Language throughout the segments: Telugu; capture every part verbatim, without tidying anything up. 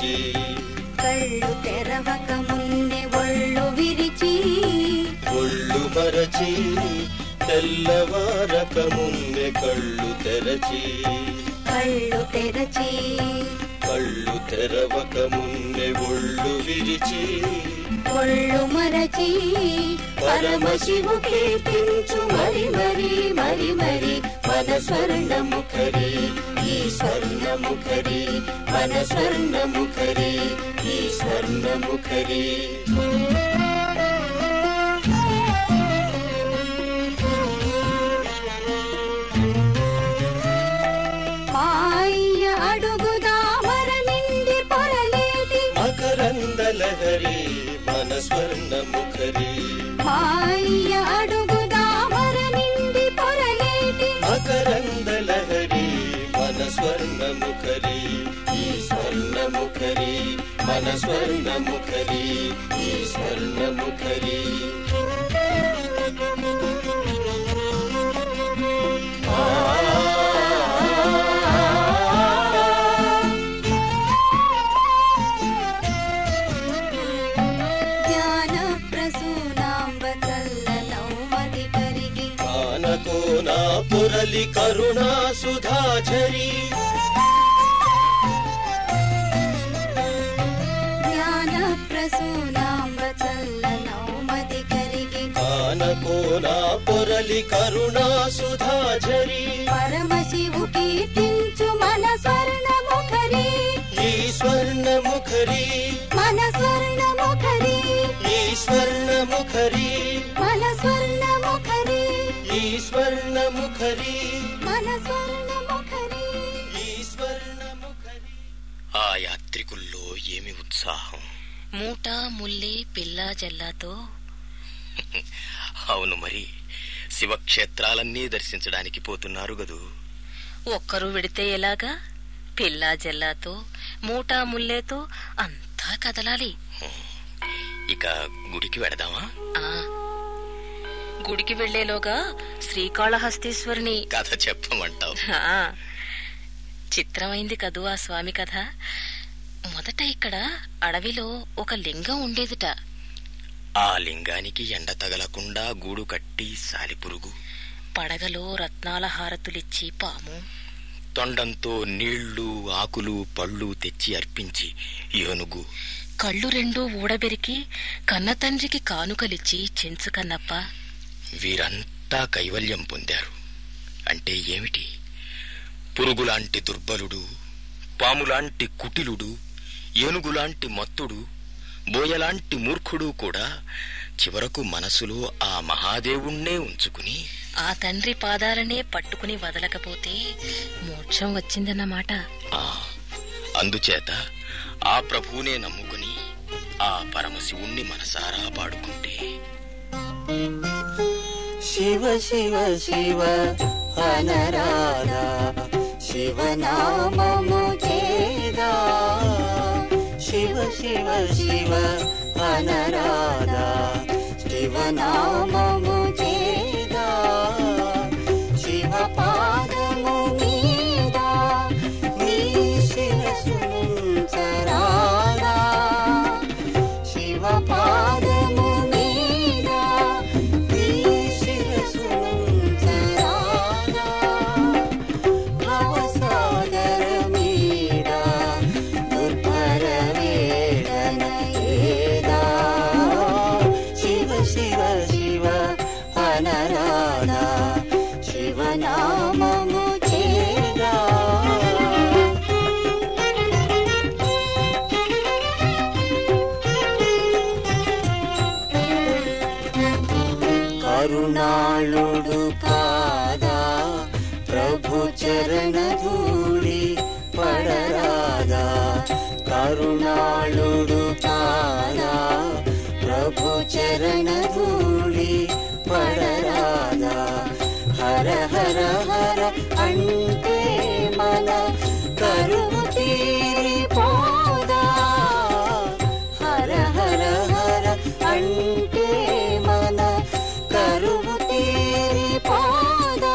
తెరచి కళ్ళు తెరవక మున్నే ఒళ్ళు విరిచి ఒళ్ళు మరచి తెల్లవారక మున్నే కళ్ళు తెరచి కళ్ళు తెరచి కళ్ళు తెరవక మున్నే ఒళ్ళు విరిచి ఒళ్ళు మరచి పరమశివు కీర్తించు మరి మరి మరి మరి మన స్వర్ణముఖరి ఈ స్వర్ణముఖరి మన స్వర్ణముఖరి ఈ స్వర్ణముఖరి. మకరందలహరి మన స్వర్ణముఖరి మాయ అడుగుదామర నిండి పొరలేటి మకరందలహరి మన స్వర్ణముఖరి ఈ స్వర్ణముఖరి మన స్వర్ణముఖరి ఈ స్వర్ణముఖరి. పురలి కరుణా సుధాచరి జ్ఞాన ప్రసూనాంబ చల్లనౌమది కరిగి కానకోనా పురలి కరుణా సుధాచరి పరమశివు కీర్తించు మన స్వర్ణముఖరి ఈ స్వర్ణముఖరి మన స్వర్ణముఖరి ఈ స్వర్ణముఖరి మన స్వర్ణముఖరి ఈ స్వర్ణముఖరి మన స్వర్ణముఖరి ఈ స్వర్ణముఖరి. ఆ యాత్రికుల్లో ఏమి ఉత్సాహం! మూట ముల్లి పిల్లా జల్లాతో. అవును, మరి శివక్షేత్రాలన్నీ దర్శించడానికి పోతున్నారు గదు. ఒక్కరు విడితే ఎలాగా? పిల్లా జల్లాతో మూటా ముల్లేతో అంతా కదలాలి. ఇక గుడికి వెడదామా? ఆ గుడికి వెళ్లేలోగా శ్రీకాళహస్తీశ్వరుని కథ చెప్పమంటావు? చిత్రమైంది కదూ ఆ స్వామి కథ. మొదట ఇక్కడ అడవిలో ఒక లింగం ఉండేదిట. ఆ లింగానికి ఎండ తగలకుండా గూడు కట్టి సాలిపురుగు, పడగలో రత్నాల హారతులిచ్చి పాము, తొండంతో నీళ్లు ఆకులు పళ్ళు తెచ్చి అర్పించి ఏనుగు, కళ్ళు రెండూ ఊడబెరికి కన్నతండ్రికి కానుకలిచ్చి చెంచు కన్నప్ప. వీరంతా కైవల్యం పొందారు. అంటే ఏమిటి? పురుగులాంటి దుర్బలుడు, పాములాంటి కుటిలుడు, ఏనుగులాంటి మత్తుడు, బోయలాంటి మూర్ఖుడు కూడా చివరకు మనసులో ఆ మహాదేవుణ్ణే ఉంచుకుని ఆ తండ్రి పాదాలనే పట్టుకుని వదలకపోతే మోక్షం వచ్చిందన్నమాట. ఆ అందుచేత ఆ ప్రభువునే నమ్ముకుని ఆ పరమశివుణ్ణి మనసారా పాడుకుంటే శివ శివ శివ అనరాధా శివనామము చేదా, శివ శివ శివ అనరాధా శివనామము చేదా, శివ పాదము మీద నీ శిరసుంచరాదా, శివ పాదము మీద నీ శిరసుంచరాదా, భవసాగర మీద దుర్భర వేదన ఏదా, శివ శివ శివ అనరాధా శివనామము చేదా. కరుణాళుడు కాదా ప్రభు చరణ ధూళి పడరాదా, కరుణాళుడు కాదా ప్రభు చరణ ధూళి పడరాదా, హర హర హర అంటే మన కరువు తీరిపోదా, హర హర హర అంటే మన కరువు తీరిపోదా,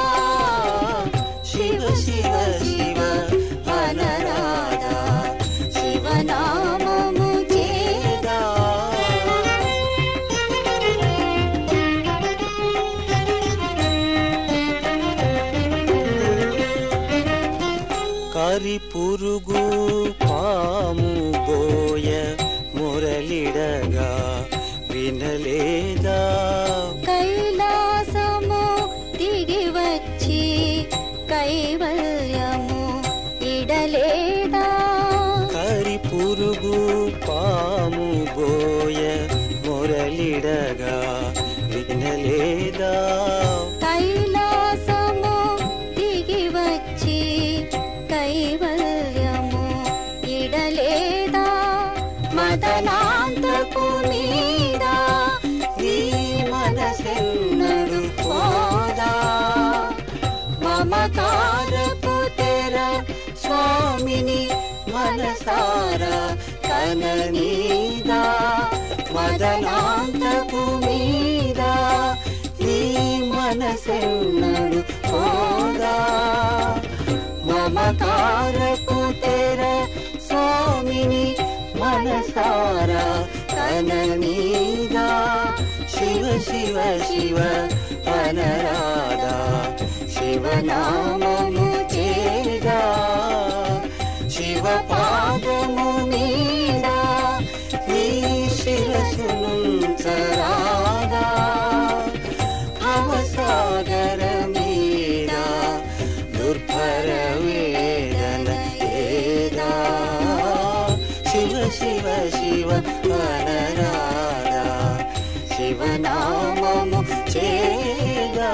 శివ శివ శివ అనరాధా శివనా కరి పురుగు పాము బోయ మురళిడగా వినలేదా కైలాసము దిగి వచ్చి కైవల్యము ఇడలేదా కరి పురుగు పాము బోయ మురళిడగా వినలేదా కైలాసము దిగి వచ్చి కైవల్యము ఇడలేదా మదనాంతపు మీద నీ మనసెన్నడు పోదా మమకారపు తెర స్వామిని మనసారా కననీదా మదనాంతపు మీద నీ మనసెన్నడు పోదా మమకారపు తెర స్వామిని మనసారా కననీదా శివ శివ శివ అనరాదా శివనామము చేదా శివ పాదము మీద నీ శిరసునుంచరాదా భవసాగర మీద దుర్భర వేదన ఏదా శివ శివ శివ అనరాదా శివనామము చేదా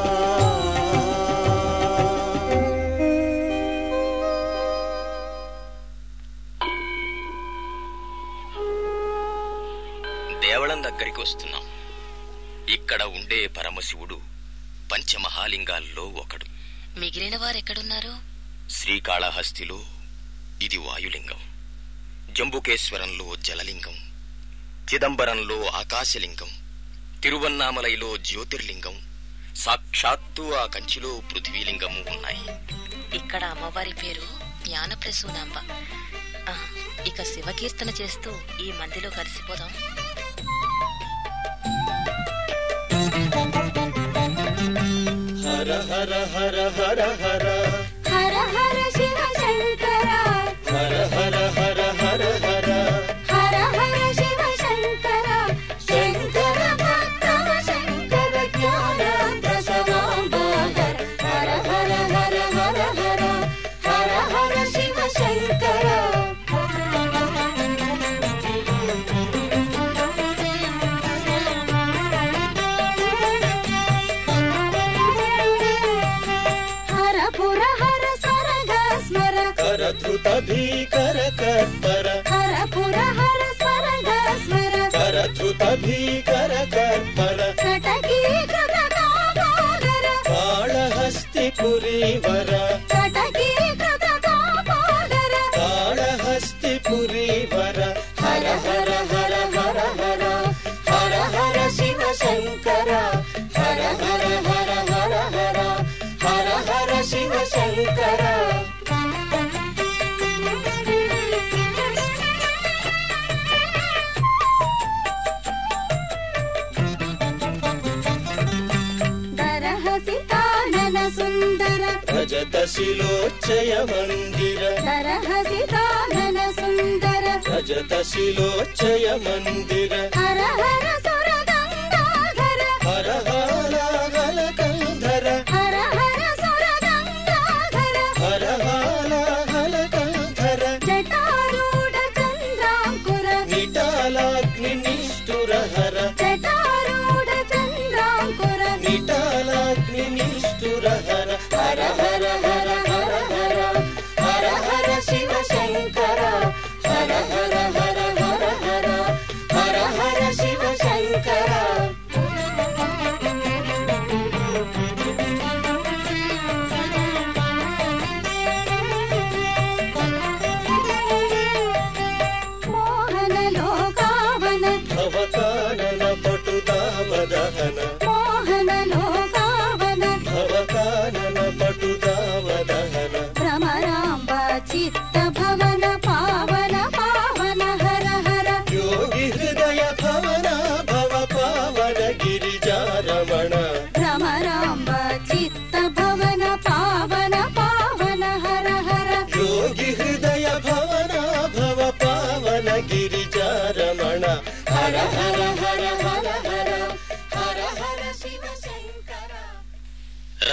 దేవళం దగ్గరికి వస్తున్నాం. ఇక్కడ ఉండే పరమశివుడు పంచమహాలింగాల్లో ఒకడు. మిగిలిన వారెక్కడున్నారు? శ్రీకాళహస్తిలో ఇది వాయులింగం, జంబుకేశ్వరంలో జలలింగం, చిదంబరంలో ఆకాశలింగం, తిరువన్నామలైలో జ్యోతిర్లింగం, సాక్షాత్తు ఆ కంచిలో పృథ్వీలింగము ఉన్నాయి. ఇక్కడ అమ్మవారి పేరు జ్ఞానప్రసూనాంబ. ఆ, ఇక శివకీర్తన చేస్తూ ఈ మందిలో కలిసిపోదాం. హర హర హర హర హర హర హర శివ శంకర హర హర హర హర హర హర హర శివ శంకర శంకర భక్తవ శంకర జ్ఞాన ప్రసవాంబహర హర హర హర హర హర హర హర శివ శంకర హర పుర హర స్వరగ స్మర కరధృత భీకర కర్పర హర పుర హర స్వరగ స్మర కరధృత భీకర కర్పర కటకీ కృత కామోదర కాళహస్తి పురీవర కటకీ కృత కామోదర కాళహస్తి పురీవర హర హర హర హర హర హర హర శివ శంకర హర హర హర హర హర హర హర శివ శంకర దరహసితానన సుందర రజత శిలోచ్చయ మందిర దరహసితానన సుందర రజత శిలోచ్చయ మందిర హర హర సుర గంగాధర హర హాలాహల కంధర హర హర సుర గంగాధర హర హాలాహల కంధర జటారూఢ చంద్రాంకుర నిటాలాగ్ని నిష్ఠుర హర జటారూఢ చంద్రాంకుర నిటాలాగ్ని నిష్ఠుర హర హర హర హర హర హర హర హర శివ శంకర హర హర హర హర హర హర హర శివ శంకర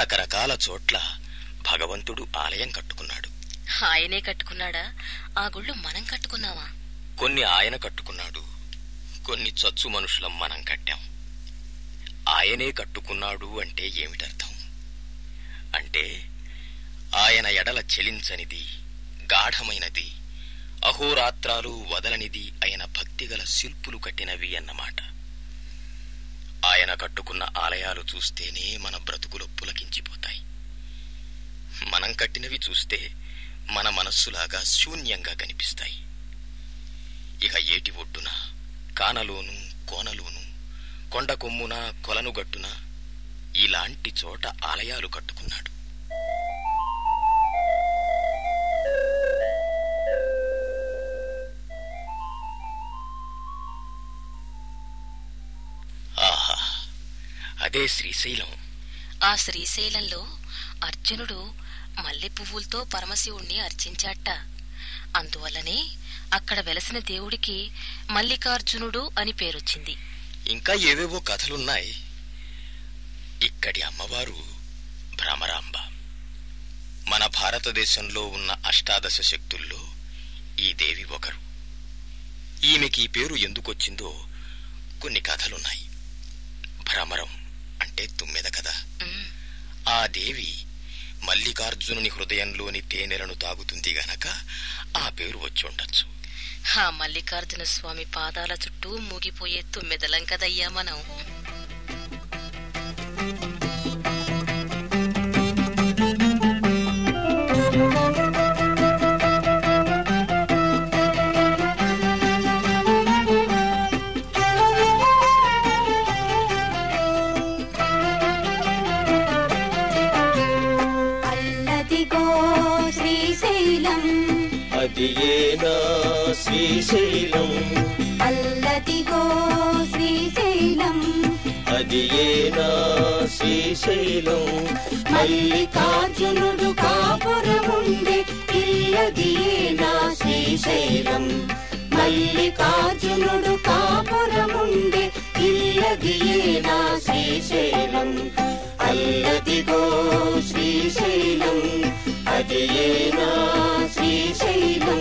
రకరకాల చోట్ల భగవంతుడు ఆలయం కట్టుకున్నాడు. ఆయనే కట్టుకున్నాడా? ఆ గుళ్ళు మనం కట్టుకున్నావా? కొన్ని ఆయన కట్టుకున్నాడు, కొన్ని చచ్చు మనుషులం మనం కట్టాం. ఆయనే కట్టుకున్నాడు అంటే ఏమిటర్థం? అంటే ఆయన ఎడల చెలించనిది, గాఢమైనది, అహోరాత్రాలు వదలనిది అయిన భక్తిగల శిల్పులు కట్టినవి అన్నమాట. ఆయన కట్టుకున్న ఆలయాలు చూస్తేనే మన బ్రతుకులు పులకించిపోతాయి. మనం కట్టినవి చూస్తే మన మనస్సులాగా శూన్యంగా కనిపిస్తాయి. ఇక ఏటి ఒడ్డున, కానలోను, కోనలోను, కొండ కొమ్మున, కొలనుగట్టున ఇలాంటి చోట ఆలయాలు కట్టుకున్నాడు. ఆహా, అదే శ్రీశైలం. ఆ శ్రీశైలంలో అర్జునుడు మల్లె పువ్వులతో పరమశివుణ్ణి అర్చించాట. అందువల్లనే అక్కడ వెలసిన దేవుడికి మల్లికార్జునుడు అని పేరొచ్చింది. ఇంకా ఏవేవో కథలున్నాయి. ఇక్కడి అమ్మవారు భ్రమరాంబ. మన భారతదేశంలో ఉన్న అష్టాదశ శక్తుల్లో ఈ దేవి ఒకరు. ఈమెకి ఈ పేరు ఎందుకొచ్చిందో కొన్ని కథలున్నాయి. భ్రమరం అంటే తుమ్మెద కదా. ఆ దేవి మల్లికార్జునుని హృదయంలోని తేనెలను తాగుతుంది గనక ఆ పేరు వచ్చి ఉండొచ్చు. ఆ మల్లికార్జున స్వామి పాదాల చుట్టూ మూగిపోయే తుమ్మెదలం కదయ్యా మనం. అదియేనా శ్రీశైలం, అల్లదిగో శ్రీశైలం, అదియేనా శ్రీశైలం, మల్లికార్జునుడు కాపురముండే ఇల్లదియేనా శ్రీశైలం, మల్లికార్జునుడు కాపురముండే ఇల్లదియేనా శ్రీశైలం, అల్లదిగో శ్రీశైలం, అదియేనా శ్రీశైలం.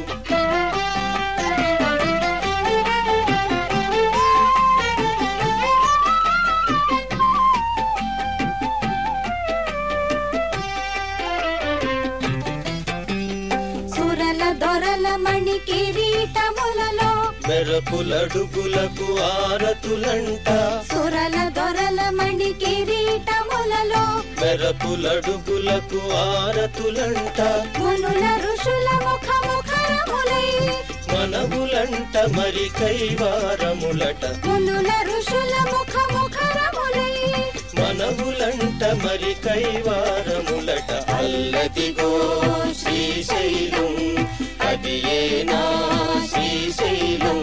సురల దొరల మణి కిరీటములలో మెరపులడుగులకు ఆరతులంట, సురల దొరల మణి కిరీటములలో మెరపులడుగులకు ఆరతులంట, మునుల ఋషుల ముఖముఖరములై మనవులంట మరి కైవారములట, మునుల ఋషుల ముఖముఖరములై మనవులంట మరి కైవారములట, అల్లదిగో శ్రీశైలం, అదియేనా శ్రీశైలం.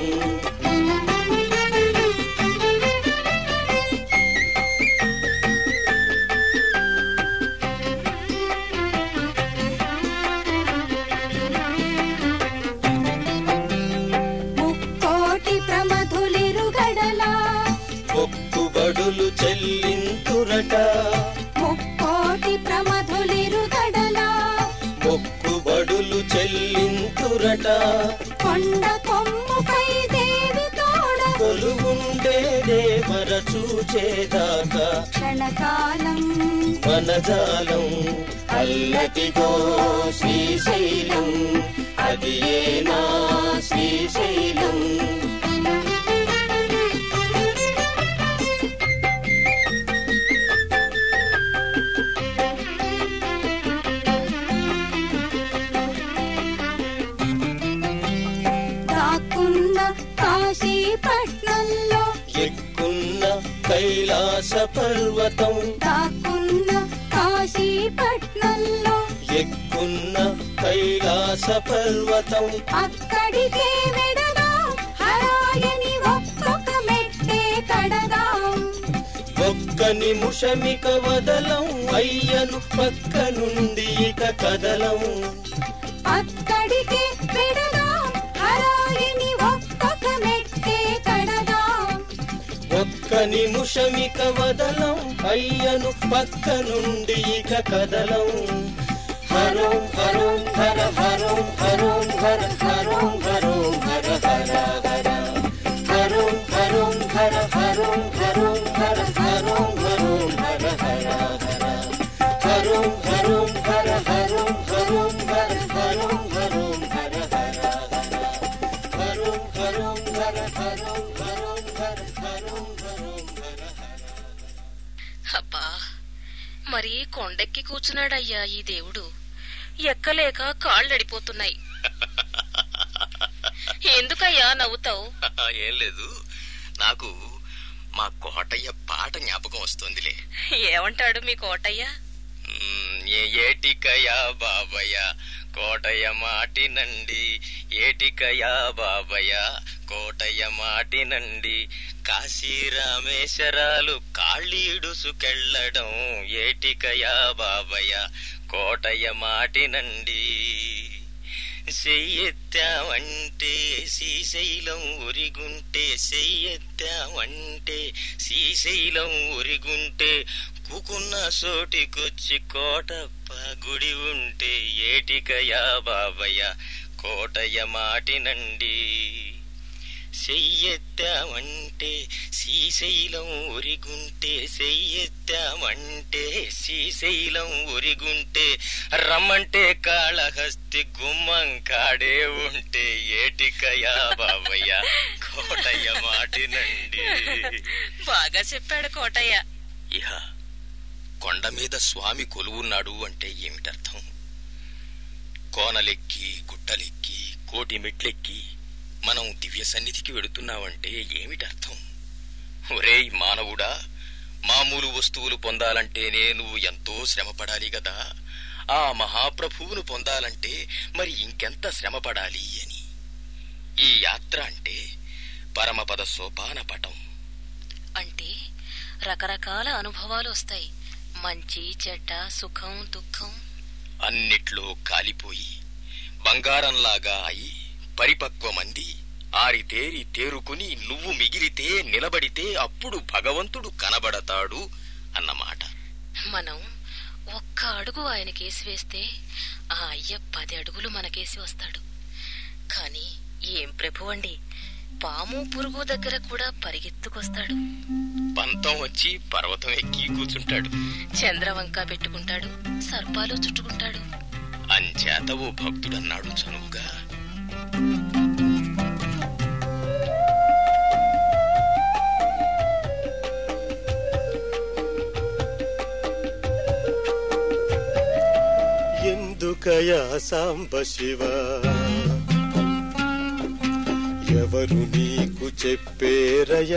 ముక్కోటి ప్రమధులిరుగడలా మొక్కుబడులు చెల్లింతురట, ముక్కోటి ప్రమధులిరుగడలా మొక్కుబడులు చెల్లింతురట, కొండ కొమ్ముపై దేవి తోడ కొలుగుండే దేవర చూచేదాకా క్షణకాలం మనజాలం, అల్లదిగో శ్రీశైలం, అదియేనా శ్రీశైలం. దాక్కున్న కాశీపట్నంలో ఎక్కున్న కైలాస పర్వతం, దాక్కున్న కాశీపట్నంలో ఎక్కున్న కైలాస పర్వతం, అక్కడికే వెడదాం హరాయని ఒక్కొక్క మెట్టే కడదాం, ఒక్క నిమిషమిక వదలం అయ్యను పక్క నుండి ఇక కదలం, అక్కడికే వెడదాం హరాయని ఒక్కొక్క మెట్టే కడదాం, ఒక్క ఒక్క నిమిషమిక వదలం అయ్యను పక్క నుండి ఇక కదలం హరోం హరోం హర హరోం హరోం హర హరోం హరోం హర హర హర హరోం హరోం హర హరోం హరోం హర హరోం హరోం హర హర హర హరోం హరోం హర హరోం హరోం హర హరోం హరోం హర హర హర హరోం హరోం హర హరోం హరోం హర హరోం హరోం హర హర. అబ్బా, మరి కొండెక్కి కూర్చున్నాడయ్యా ఈ దేవుడు. ఎక్కలేక కాళ్ళడిపోతున్నాయి. ఎందుకయ్యా నవ్వుతావు? ఏం లేదు, నాకు మా కోటయ్య పాట జ్ఞాపకం వస్తుందిలే. ఏమంటాడు మీ కోటయ్య? ఏటికయా బాబయ్య కోటయ్య మాటినండి, ఏటికయా బాబయ్య కోటయ్య మాటినండి, కాశీ రామేశ్వరాలు కాళ్ళీడుసుకెళ్ళడం ఏటికయా బాబయ్య కోటయ్య మాటినండి. చెయ్యెత్తావంటే శ్రీశైలం ఉరిగుంటే, చెయ్యెత్తావంటే శ్రీశైలం ఉరిగుంటే, కూకున్న సోటికొచ్చి కోటప్ప గుడి ఉంటే ఏటికయా బాబయ్య కోటయ్య మాటినండి. చెయ్యెత్తామంటే శ్రీశైలం ఉరిగుంటే, చెయ్యెత్తామంటే శ్రీశైలం ఉరిగుంటే, రమ్మంటే కాళహస్తి గుమ్మం కాడే ఉంటే ఏటికయా బాబయ్య కోటయ్య మాటినండి. బాగా చెప్పాడు కోటయ్య. ఇహ కొండ మీద స్వామి కొలువున్నాడు అంటే ఏమిటర్థం? కోనలెక్కి గుట్టలెక్కి కోటి మెట్లెక్కి మనం దివ్య సన్నిధికి వెడుతున్నావంటే ఏమిటర్థం? ఒరేయ్ మానవుడా, మామూలు వస్తువులు పొందాలంటేనే నువ్వు ఎంతో శ్రమపడాలి గదా. ఆ మహాప్రభువును పొందాలంటే మరి ఇంకెంత శ్రమపడాలి అని. ఈ యాత్ర అంటే పరమపద సోపాన పటం. అంటే రకరకాల అనుభవాలు వస్తాయి. మంచి చెడ్డ, సుఖం దుఃఖం అన్నిట్లో కాలిపోయి బంగారంలాగా అయి పరిపక్వమంది ఆరితేరి తేరుకుని నువ్వు మిగిలితే నిలబడితే అప్పుడు భగవంతుడు కనబడతాడు అన్నమాట. మనం ఒక్క అడుగు ఆయనకేసి వేస్తే ఆ అయ్య పది అడుగులు మనకేసి వస్తాడు. కాని ఏం ప్రభువండి, పాము పురుగు దగ్గర కూడా పరిగెత్తుకొస్తాడు. పంతం వచ్చి పర్వతం ఎక్కి కూర్చుంటాడు. చంద్రవంక పెట్టుకుంటాడు, సర్పాలు చుట్టుకుంటాడు. అంచేత ఓ భక్తుడన్నాడు చనువుగా, ఎందుకయా సాంబ శివ ఎవరు నీకు చెప్పేరయ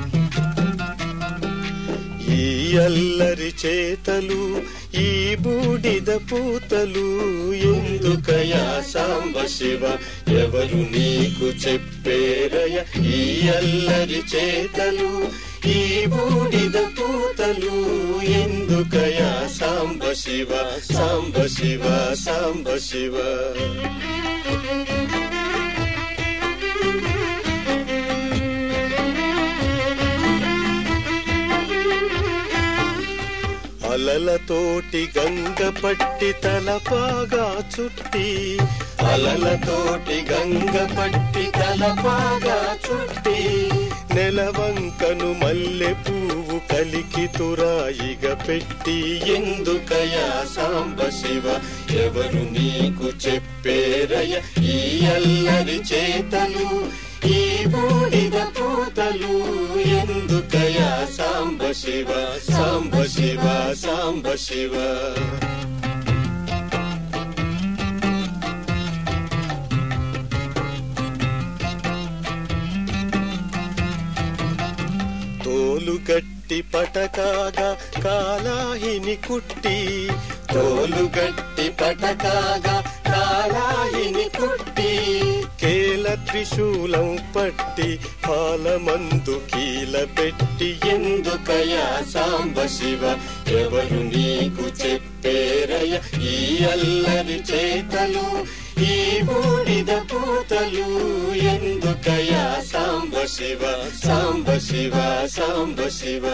ఈ అల్లరి చేతలు ఈ బూడిద పూతలు? ఎందుకయా సాంబ శివ ఎవరు నీకు చెప్పేరయ ఈ అల్లరి చేతలు ఈ బూడిద పూతలు? ఎందుకయా సాంబ శివ సాంబ శివ సాంబ శివ. అలలతోటి గంగ పట్టి తలపాగా చుట్టి, అలలతోటి గంగ పట్టి తలపాగా చుట్టి, నెలవంకను మల్లె పువ్వు కలికి తురాయిగా పెట్టి, ఎందుకయా సాంబ శివ ఎవరు నీకు చెప్పేరయ ఈ అల్లరి చేతలు ఈ బూడిద పూతలు? ఎందుకయా సాంబ శివ సాంబ శివ సాంబ శివ. తోలుగట్టి పటకాగా కాలాహిని కుట్టి, తోలుగట్టి పటకాగా కాలాహిని కుట్టి, కేల త్రిశూలం పట్టి పాలమందు కీల పెట్టి, ఎందుకయా సాంబ శివ ఎవరు నీకు చెప్పేరయ ఈ అల్లరి చేతలు ఈ బూడిద పూతలు ఎందుకయ్యా సాంబ శివ సాంబ శివ సాంబ శివ.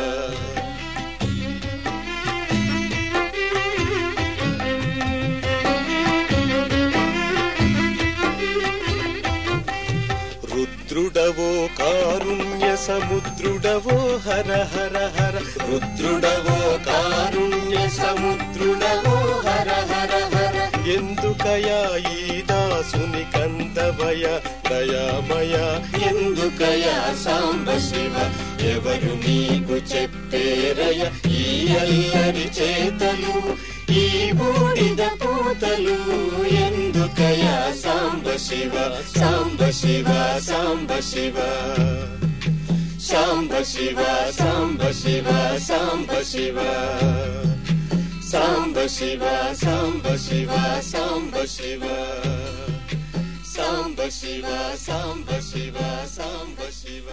రుద్రుడవో కారుణ్య సముద్రుడవో హర హర హర. రుద్రుడవో కారుణ్య సముద్రుడవో హర హర హర. ఎందుకయా ఈ దాసుని కందవయ దయామయ. ఎందుకయా సాంబ శివ ఎవరు నీకు చెప్పేరయ ఈ అల్లరి చేతలు ఈ బూడిద పూతలు ఎందుకయా సాంబ శివ సాంబ శివ సాంబ శివ. సాంబ శివ సాంబ శివ సాంబ శివ. సాంబ శివ సాంబ శివ సాంబ శివ. సాంబ శివ సాంబ శివ సాంబ శివ.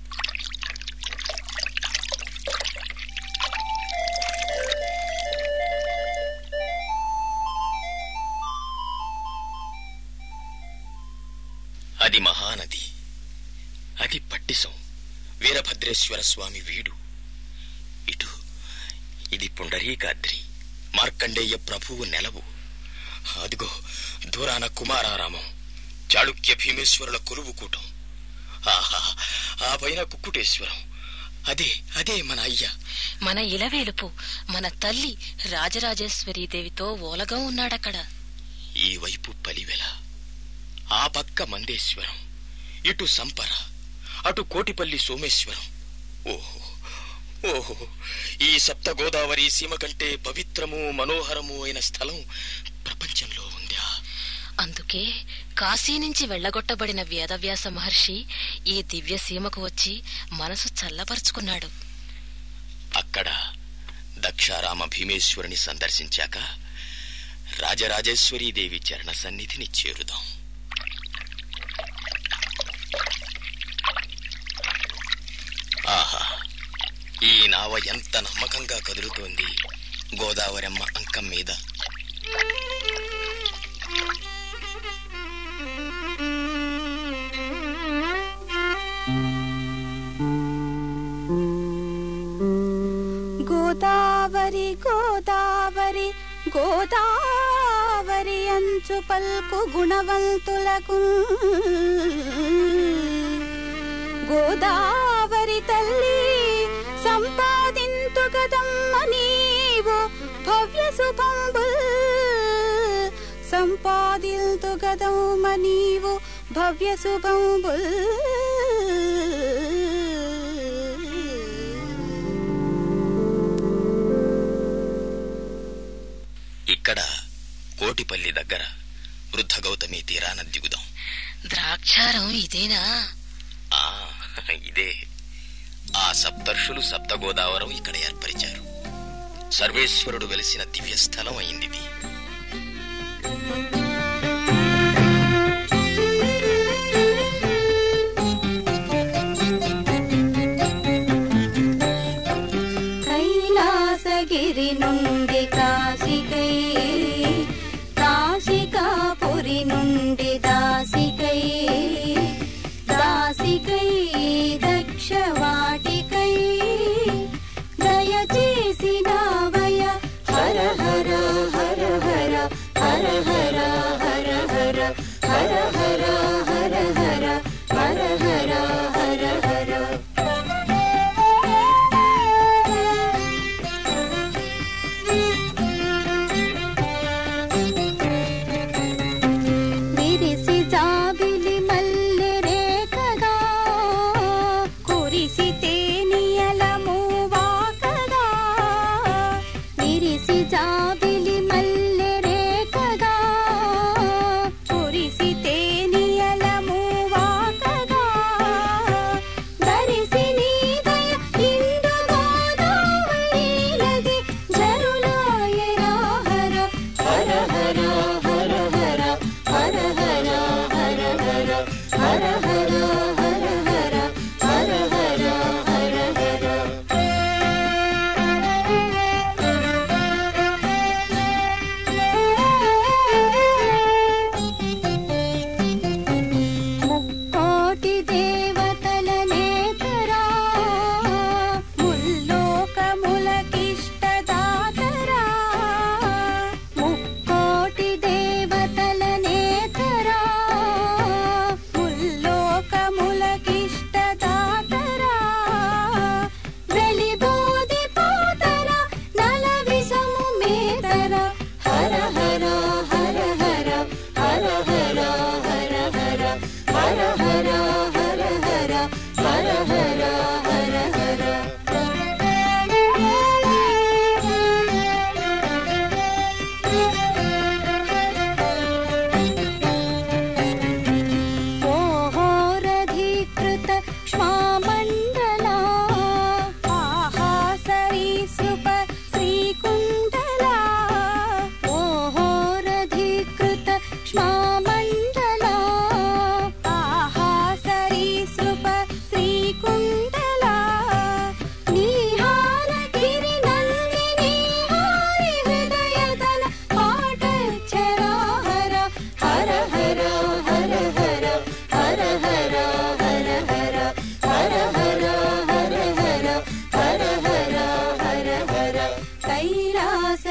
అది మహానది, అది పట్టిసం, వీరభద్రేశ్వర స్వామి వీడు. ఇటు ఇది పుండరీకాద్రి, మార్కండేయ ప్రభువు నెలవు. అదిగో దూరాన కుమారారామం, చాళుక్య భీమేశ్వరుల కొలువుకూటం. ఆహా, ఆ పైన కుక్కుటేశ్వరం. అదే అదే మన అయ్య, మన ఇలవేలుపు, మన తల్లి రాజరాజేశ్వరీదేవితో ఓలగా ఉన్నాడక్కడ. ఈ వైపు పలివెల, ఆ పక్క మందేశ్వరం, ఇటు సంపర, అటు కోటిపల్లి సోమేశ్వరం. ఓహో ఓహో, ఈ సప్త గోదావరి సీమ కంటే పవిత్రము మనోహరము అయిన స్థలం ప్రపంచంలో ఉందా? అందుకే కాశీ నుంచి వెళ్లగొట్టబడిన వేదవ్యాస మహర్షి ఈ దివ్య సీమకు వచ్చి మనసు చల్లపరుచుకున్నాడు. అక్కడ దక్షారామ భీమేశ్వరుని సందర్శించాక రాజరాజేశ్వరీదేవి చరణ సన్నిధిని చేరుదాం. ఆహా, ఈ నావ ఎంత నమ్మకంగా కదులుతోంది గోదావరమ్మ అంకం మీద. గోదావరి గోదావరి గోదావరి అంచు పల్కు గుణవంతులకు గోదావరి తల్లి సంపాదింతు గదమ్మ నీవు భవ్య శుభంబుల్ సంపాదింతు గదమ్మ నీవు భవ్య శుభంబుల్. ఇక్కడ కోటిపల్లి దగ్గర వృద్ధ గౌతమి తీరాన దిగుదాం. ద్రాక్షారం ఇదేనా? ఆ ఇదే. ఆ సప్తర్షులు సప్త గోదావరం ఇక్కడ ఏర్పరిచారు. సర్వేశ్వరుడు వెలిసిన దివ్య స్థలం అయింది. కైలాసగిరి నుండి కాశికై, కాశికాపురి నుండి దాసికై, దాసికై దక్షవాటికై దయచేసినావయ హర హర హర హర హర హర హర హర హర హర హర హర హర హర హర హర.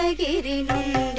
కైలాసగిరి నుండి